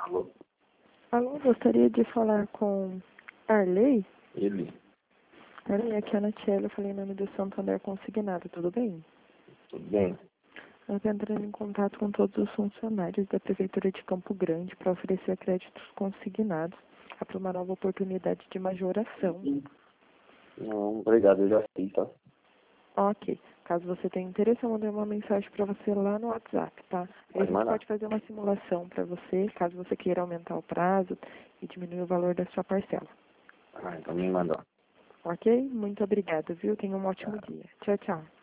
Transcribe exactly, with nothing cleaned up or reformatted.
Alô? Alô, gostaria de falar com Arley? Ele? Arley, aqui é a Natiela, eu falei em nome do Santander Consignado, tudo bem? Tudo bem? Eu estou entrando em contato com todos os funcionários da Prefeitura de Campo Grande para oferecer créditos consignados para uma nova oportunidade de majoração. Não, obrigado, eu já fiz, tá? Ok. Caso você tenha interesse, eu mandei uma mensagem para você lá no WhatsApp, tá? Aí a Pode gente mandar. pode fazer uma simulação para você, caso você queira aumentar o prazo e diminuir o valor da sua parcela. Ah, então me mandou. Ok? Muito obrigada, viu? Tenha um ótimo dia. Tchau, tchau.